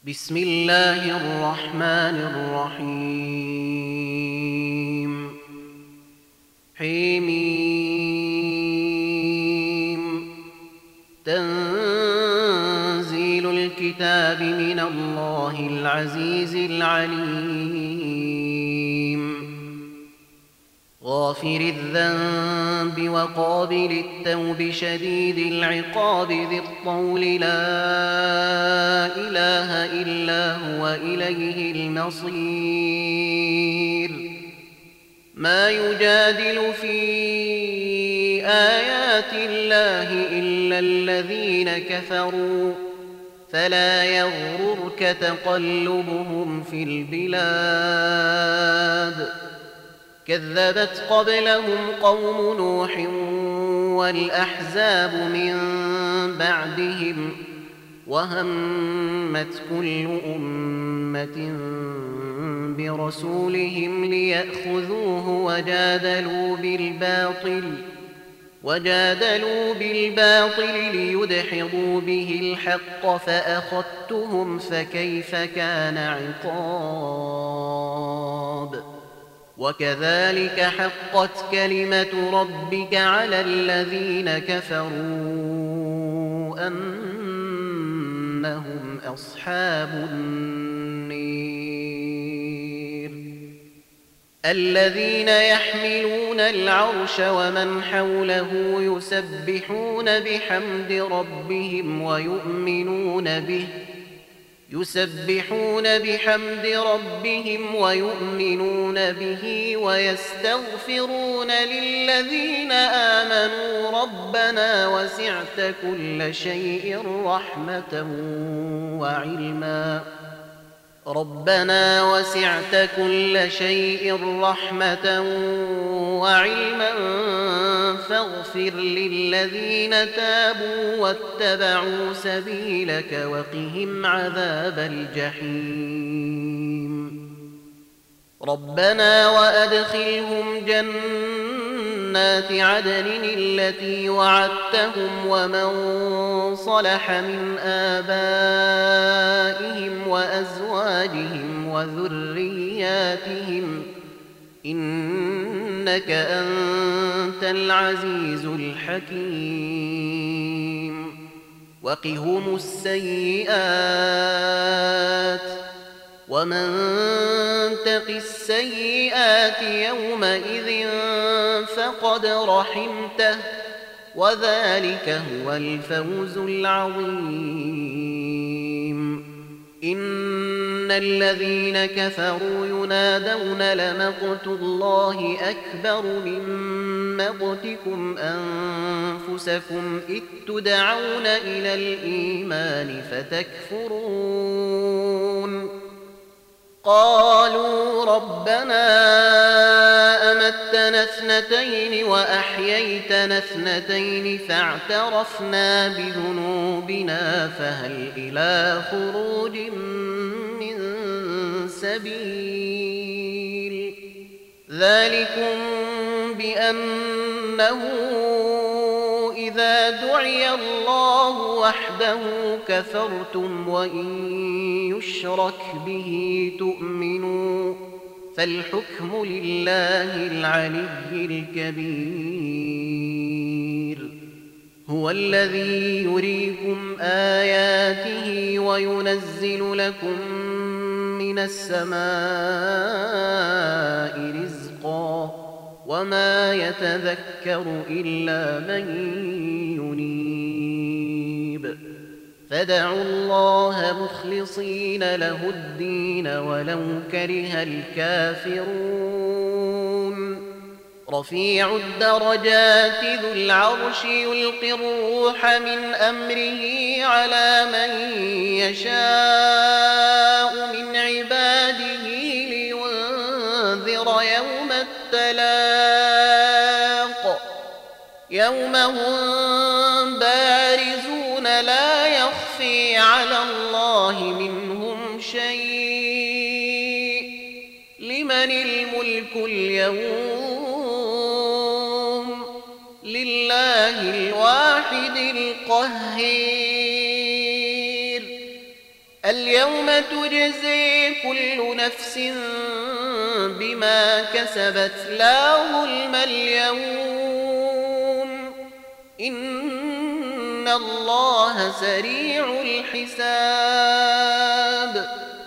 بسم الله الرحمن الرحيم. حميم. تنزيل الكتاب من الله العزيز العليم. غافر الذنب وقابل التوب شديد العقاب ذي الطول لا إله إلا هو إليه المصير. ما يجادل في آيات الله إلا الذين كفروا فلا يغررك تقلبهم في البلاد. كذبت قبلهم قوم نوح والأحزاب من بعدهم وهمت كل أمة برسولهم ليأخذوه وجادلوا بالباطل ليدحضوا به الحق فأخذتهم فكيف كان عقاب. وكذلك حقت كلمة ربك على الذين كفروا أنهم أصحاب النير. الذين يحملون العرش ومن حوله يسبحون بحمد ربهم ويؤمنون به ويستغفرون للذين آمنوا ربنا وسعت كل شيء رحمة وعلما فاغفر للذين تابوا واتبعوا سبيلك وقهم عذاب الجحيم. ربنا وأدخلهم جنات عدن التي وعدتهم ومن صلح من آبائهم وأزواجهم وذرياتهم إنك أنت العزيز الحكيم. وقهم السيئات ومن تق السيئات يومئذ فقد رحمته وذلك هو الفوز العظيم. إن الذين كفروا ينادون لمقت الله أكبر من مقتكم أنفسكم إذ تدعون إلى الإيمان فتكفرون. قالوا ربنا أمتنا اثنتين وأحييتنا اثنتين فاعترفنا بذنوبنا فهل إلى خروج من سبيل. ذلكم بأنه إذا دعي الله وحده كفرتم وإن يشرك به تؤمنوا فالحكم لله العلي الكبير. هو الذي يريكم آياته وينزل لكم من السماء رزقا وما يتذكر إلا من ينيب. فادعوا الله مخلصين له الدين ولو كره الكافرون. رفيع الدرجات ذو العرش يلقي الروح من أمره على من يشاء من عباده لينذر يوم التلاق يوم هم بارزون لا يخفي على الله منهم شيء. لمن الملك اليوم؟ لله الواحد القهير. اليوم تجزي كل نفس بما كسبت لا ظلم اليوم إن الله سريع الحساب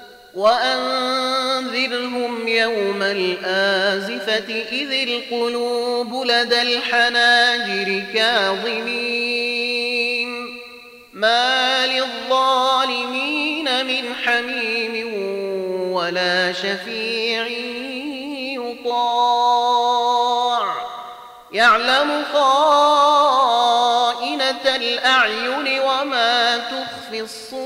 وأنذرهم يوم الآزفة إذ القلوب لدى الحناجر كاظمين ما للظالمين من حميم ولا شفيع يطاع يعلم خائنة الأعين وما تخفي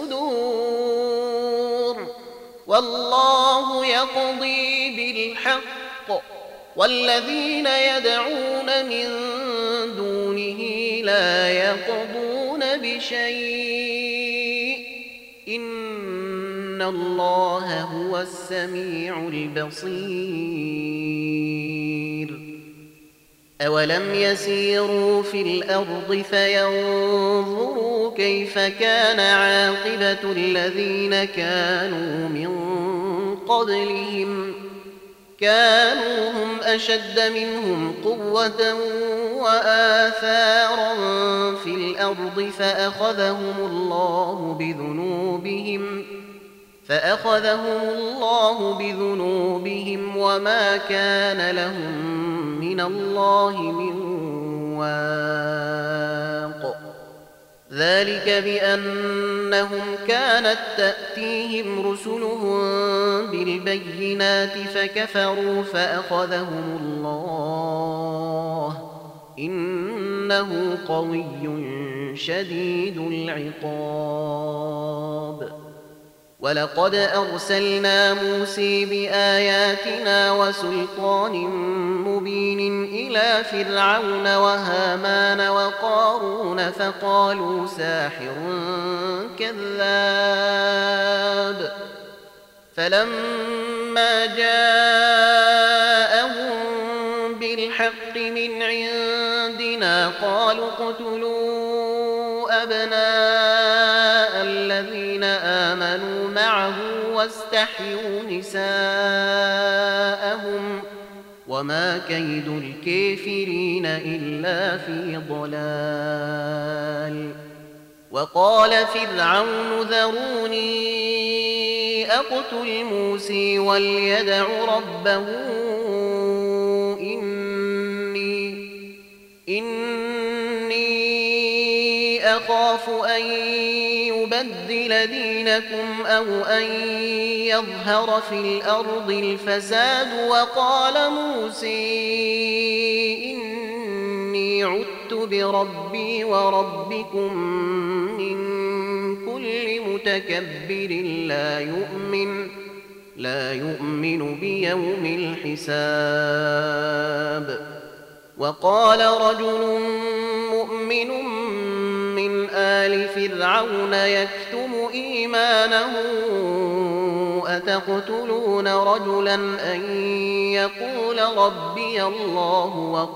الصدور والله يقضي بالحق والذين يدعون من دونه لا يقضون بشيء إن الله هو السميع البصير أولم يسيروا في الأرض فينظروا كيف كان عاقبة الذين كانوا من قبلهم كانوا هم أشد منهم قوة وآثارا في الأرض فأخذهم الله بذنوبهم وما كان لهم من الله من واق ذلك بأنهم كانت تأتيهم رسلهم بالبينات فكفروا فأخذهم الله إنه قوي شديد العقاب ولقد أرسلنا موسى بآياتنا وسلطان مبين إلى فرعون وهامان وقارون فقالوا ساحر كذاب فلما جاءهم بالحق من عندنا قالوا اقتلوا أبناء الذين آمنوا معه واستحيوا نساءهم وما كيد الكافرين إلا في ضلال وقال فرعون ذروني أقتل موسى وليدع ربه إني أخاف أن يبدل دينكم أو أن يظهر في الأرض الفساد وقال موسى إني عدت بربي وربكم من كل متكبر لا يؤمن بيوم الحساب وقال رجل مؤمن من آل فرعون يكتم إيمانه أتقتلون رجلا أن يقول ربي الله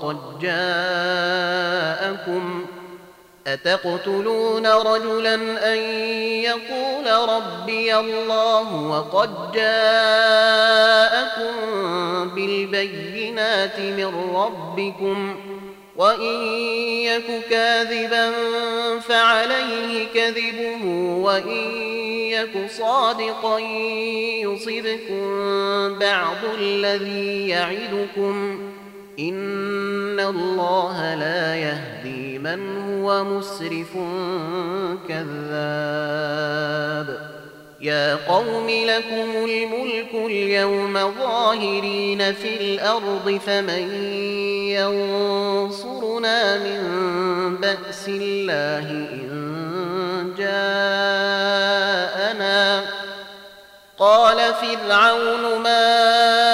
وقد جاءكم بالبينات من ربكم وإن يك كاذبا فعليه كذبه وإن يك صادقا يصبكم بعض الذي يعدكم إن الله لا يهدي من هو مسرف كذاب يا قوم لكم الملك اليوم ظاهرين في الأرض فمن ينصرنا من بأس الله إن جاءنا قال فرعون ما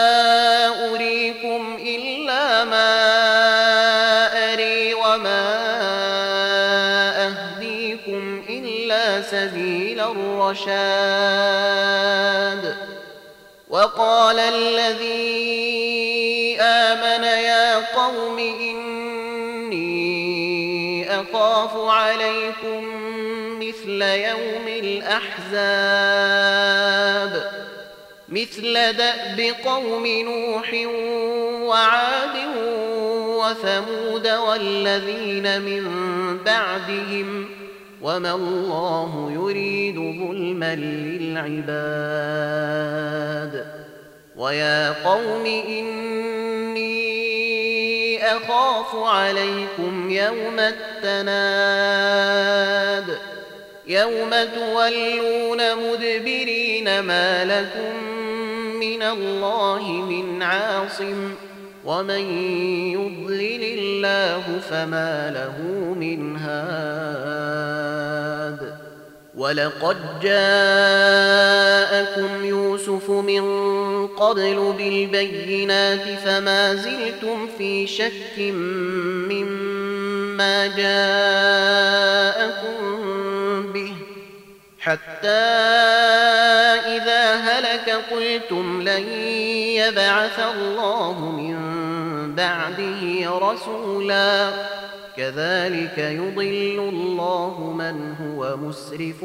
أريكم إلا ما أري وما أهديكم إلا سبيل الرشاد وقال الذي آمن يا قوم إني أخاف عليكم مثل مثل يوم الأحزاب مثل دأب قوم نوح وعاد وثمود والذين من بعدهم وما الله يريد ظلما للعباد ويا قوم إني أخاف عليكم يوم التناد يوم تولون مدبرين ما لكم من الله من عاصم ومن يضلل الله فما له من هاد ولقد جاءكم يوسف من قبل بالبينات فما زلتم في شك مما جاءكم به حتى إذا هلك قلتم لن يبعث الله من بعده رسولا كذلك يضل الله من هو مسرف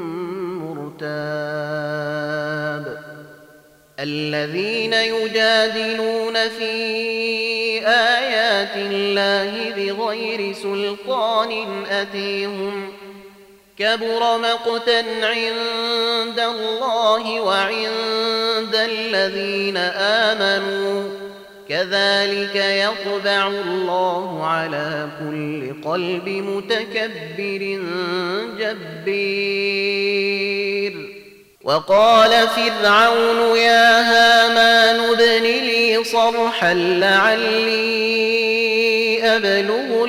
مرتاب الذين يجادلون في آيات الله بغير سلطان أتيهم كبر مقتا عند الله وعند الذين آمنوا كذلك يطبع الله على كل قلب متكبر جبير وقال فرعون يا هامان ابن لي صرحا لعلي أبلغ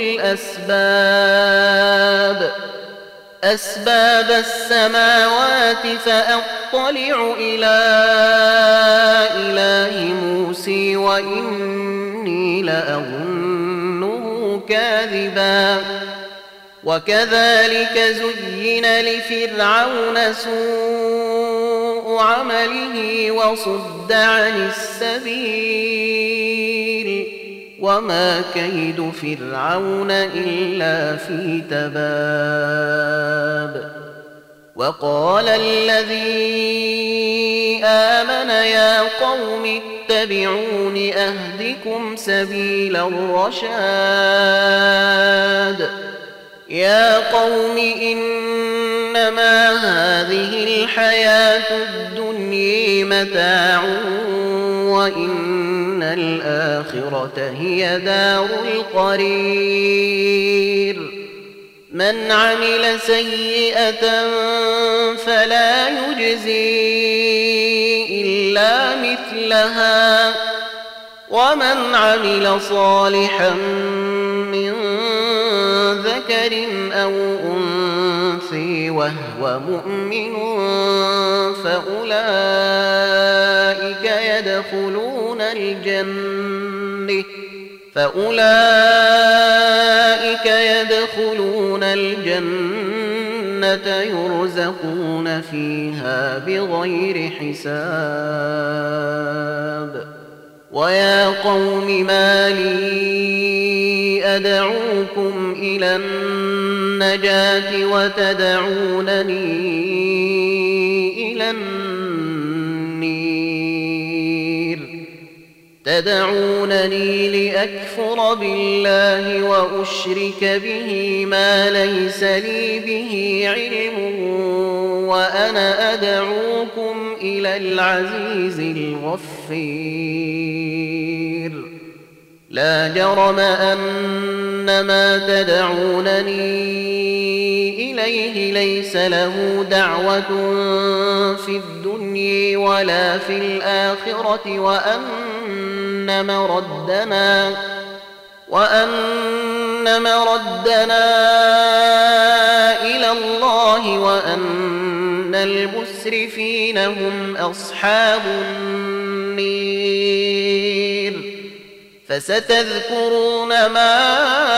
أسباب السماوات فأطلع إلى إله موسى وإني لأظنه كاذبا وكذلك زين لفرعون سوء عمله وصد عن السبيل وما كيد فرعون إلا في تباب وقال الذي آمن يا قوم اتبعون أهدكم سبيل الرشاد يا قوم إنما هذه الحياة الدنيا متاع وإن الآخرة هي دار القرير من عمل سيئة فلا يجزي إلا مثلها ومن عمل صالحا من ذكر أو أنثى وهو مؤمن فأولئك يدخلون الجنة يرزقون فيها بغير حساب ويا قوم ما لي أدعوكم إلى النجاة وتدعونني إلى تدعونني لأكفر بالله وأشرك به ما ليس لي به علم وأنا أدعوكم إلى العزيز الغفير لا جرم أن ما تدعونني إليه ليس له دعوة في الدنيا ولا في الآخرة وأن مردنا إلى الله وأن المسرفين هم أصحاب النير فستذكرون ما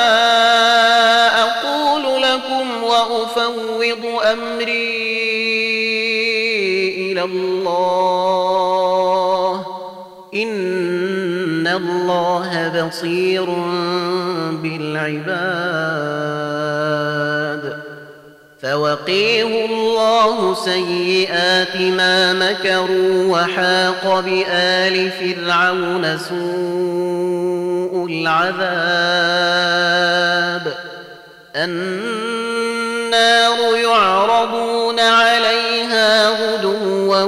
أقول لكم وأفوض أمري إلى الله إن الله بصير بالعباد فوقيه الله سيئات ما مكروا وحاق بآل فرعون سوء العذاب النار يعرضون عليها غدوا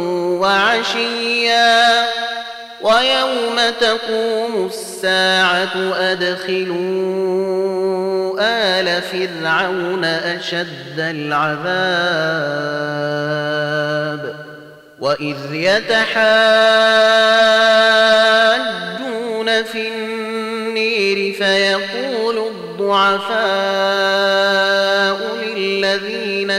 وعشيا ويوم تقوم الساعة أدخلوا آل فرعون أشد العذاب وإذ يتحاجون في النير فيقول الضعفاء للذين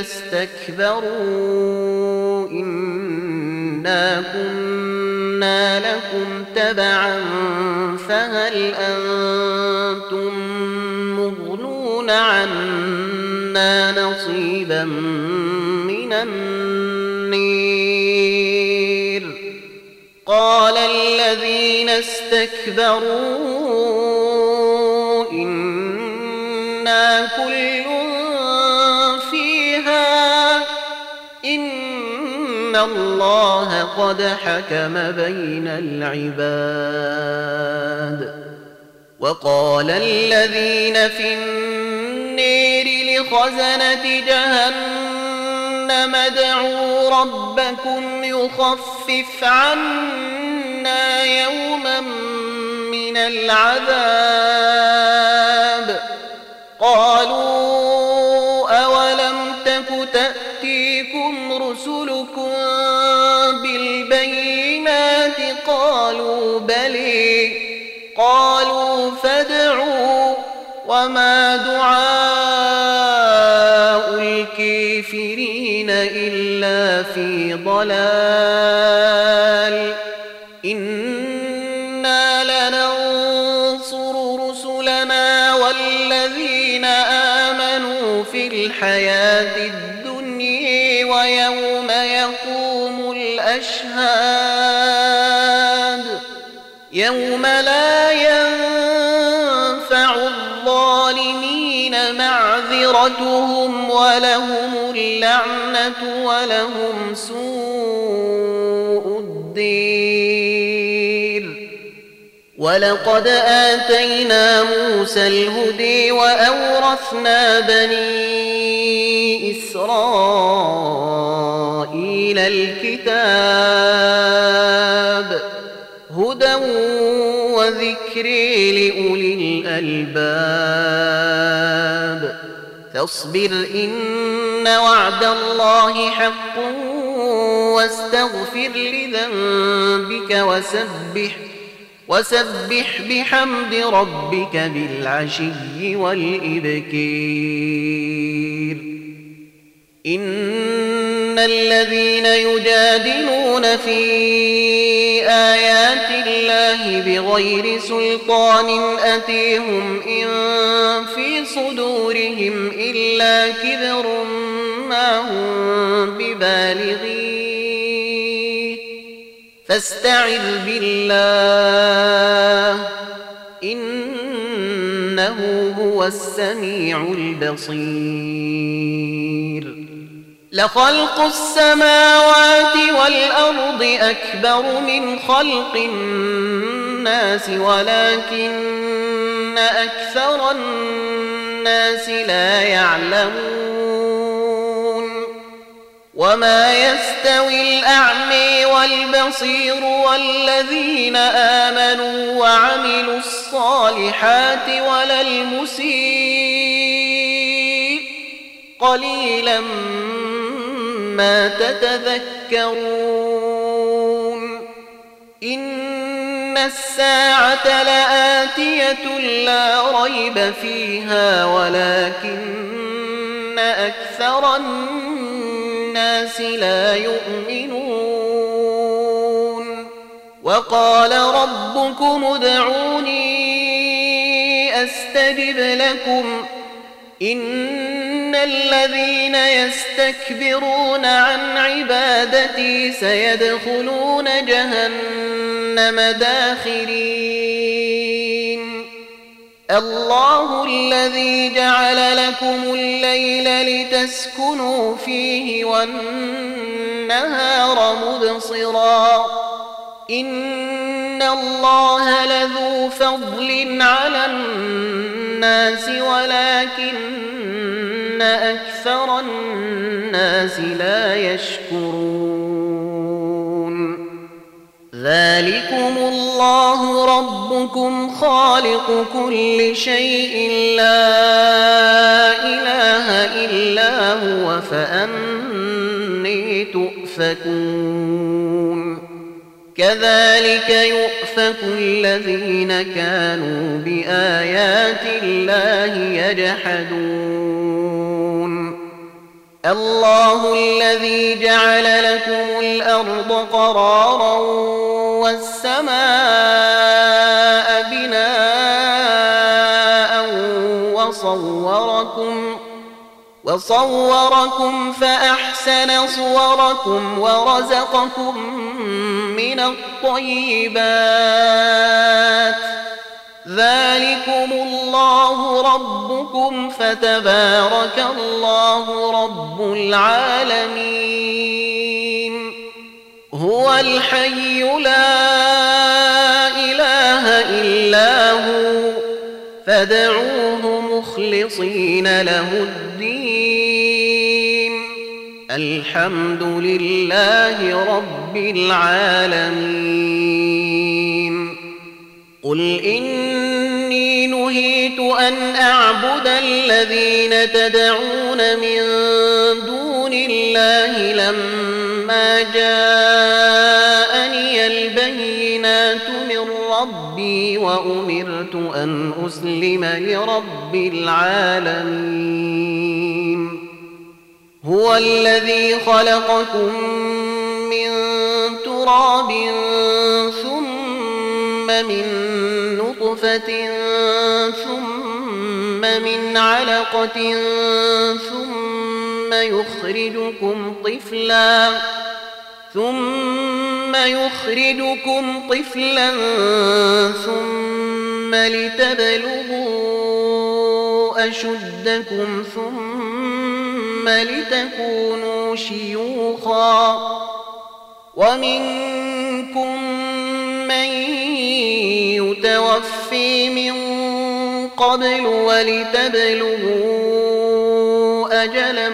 استكبروا إنا كنا لكم تبعا فهل أنتم مغنون عنا نصيبا من النير قال الذين استكبروا إنا كل فيها إن الله قد حكم بين العباد وقال الذين في النير لخزنة جهنم ادعوا ربكم يخفف عنا يوما من العذاب قالوا أولم تك تأتيكم رسلكم بالبينات قالوا بلى قالوا فادعوا وما دعاء الكافرين إلا في ضلال إنا لننصر رسلنا والذين آمنوا في الحياة الدنيا ويوم يقوم الأشهاد يوم لا ينفع الظالمين معذرتهم ولهم اللعنة ولهم سوء الدير ولقد آتينا موسى الهدى وأورثنا بني إسرائيل الكتاب هدى وذكر لأولي الألباب فاصبر إن وعد الله حق واستغفر لذنبك وسبح بحمد ربك بالعشي والإبكار إن الذين يجادلون في آيات الله بغير سلطان أتيهم إن في صدورهم إلا كبر ما هم ببالغيه فاستعذ بالله إنه هو السميع البصير لخلق السماوات والأرض أكبر من خلق الناس ولكن أكثر الناس لا يعلمون وما يستوي الأعمى والبصير والذين آمنوا وعملوا الصالحات ولا المسيء قليلا ما تتذكرون إن الساعة لآتية لا ريب فيها ولكن أكثر الناس لا يؤمنون وقال ربكم ادعوني أستجب لكم إن الذين يستكبرون عن عبادتي سيدخلون جهنم داخرين الله الذي جعل لكم الليل لتسكنوا فيه والنهار مبصرا إن الله لذو فضل على الناس ولكن أكثر الناس لا يشكرون ذلكم الله ربكم خالق كل شيء لا إله إلا هو فأني تؤفكون كذلك يؤفك الذين كانوا بآيات الله يجحدون الله الذي جعل لكم الأرض قرارا والسماء بناء وصوركم فأحسن صوركم ورزقكم من الطيبات ذلكم الله ربكم فتبارك الله رب العالمين هو الحي لا إله إلا هو فادعوه مخلصين له الدين الحمد لله رب العالمين قل إني نهيت أن أعبد الذين تدعون من دون الله لما جاءني البينات من ربي وأمرت أن أسلم لرب العالمين هو الذي خلقكم من تراب ثم من نطفة ثم من علقة ثم يخرجكم طفلا ثم لتبلغوا أشدكم ثم لتكونوا شيوخا ومنكم من يتوفي من قبل ولتبلغوا أجلا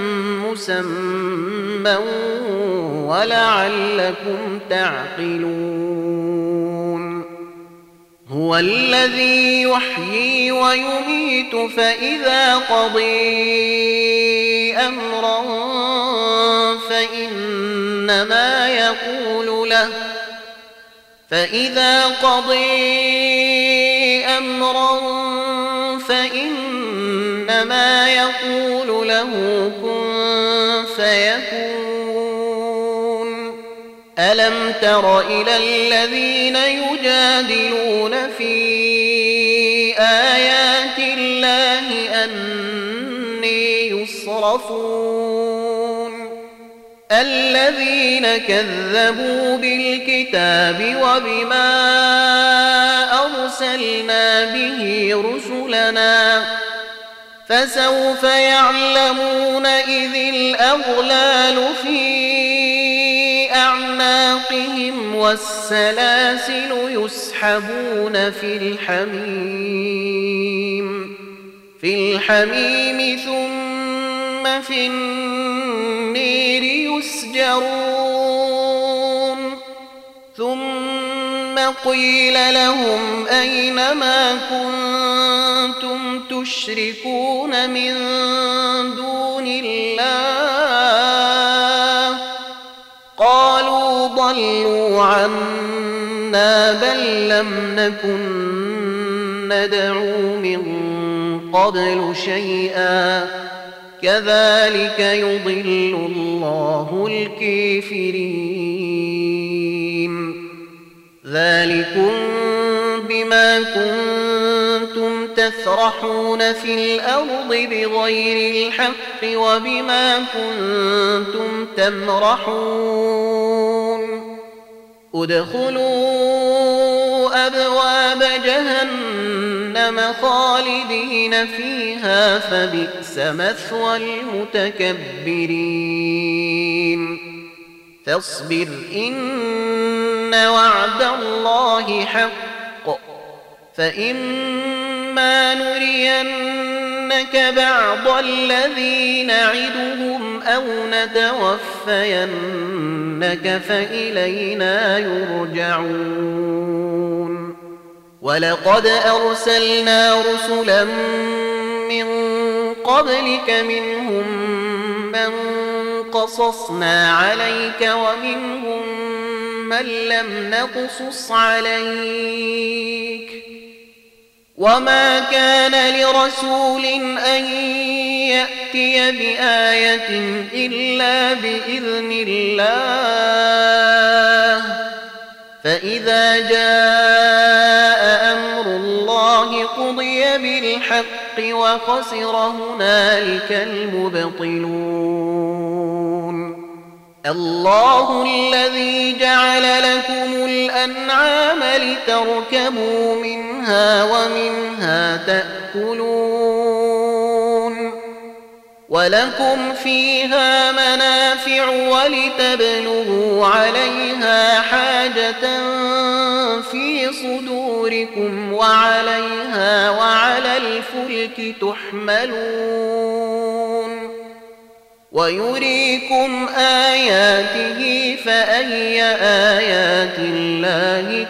مسمى ولعلكم تعقلون هو الذي يحيي ويميت فإذا قضي أمرا فإنما يقول له كن فيكون ألم تر إلى الذين يجادلون في آيات الله أني يصرفون الذين كذبوا بالكتاب وبما أرسلنا به رسلنا فسوف يعلمون إذ الأغلال في أعناقهم والسلاسل يسحبون في الحميم ثم في النير يسجرون ثم قيل لهم أين ما كنتم تشركون من دون الله قالوا ضلوا عنا بل لم نكن ندعو من قبل شيئا كذلك يضل الله الكافرين ذلكم بما كنتم تفرحون في الأرض بغير الحق وبما كنتم تمرحون ادخلوا أبواب جهنم خالدين فيها فبئس مثوى المتكبرين فاصبر إن وعد الله حق فإما نرينك بعض الذي نعدهم أو نتوفينك فإلينا يرجعون ولقد أرسلنا رسلا من قبلك منهم من قصصنا عليك ومنهم من لم نقصص عليك وما كان لرسول أن يأتي بآية إلا بإذن الله فإذا جاء أمر الله قضي بالحق وخسر هنالك المبطلون الله الذي جعل لكم الأنعام لتركبوا منها ومنها تأكلون ولكم فيها منافع ولتبلغوا عليها حاجة في صدوركم وعليها وعلى الفلك تحملون ويريكم آياته فأي آيات الله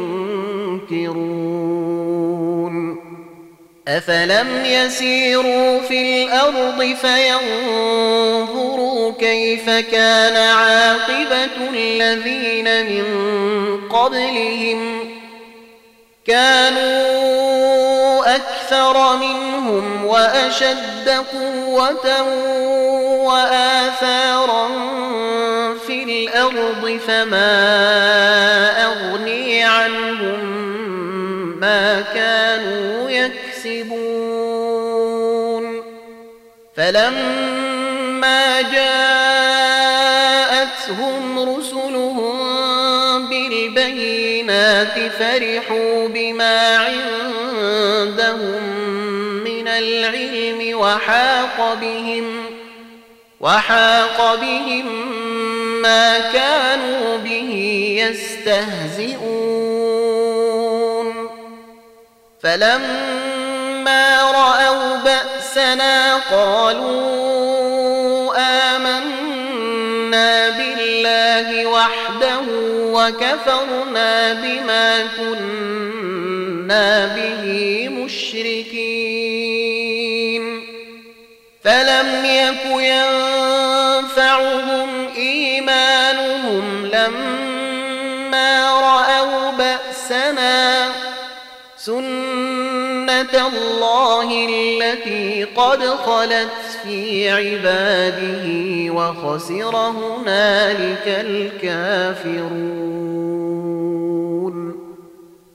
تنكرون أفلم يسيروا في الأرض فينظروا كيف كان عاقبة الذين من قبلهم كانوا أكثر منهم وأشد قوة وآثارا في الأرض فما أغني عنهم ما كانوا يكسبون فلما جاءتهم رسلهم بالبينات فرحوا بما عندهم من العلم وحاق بهم ما كانوا به يستهزئون فلما رأوا بأسنا قالوا آمنا بالله وحده وكفرنا بما كنا به مشركين فلم يك ينفعهم إيمانهم لما رأوا بأسنا سنة الله التي قد خلت في عباده وخسر هنالك الكافرون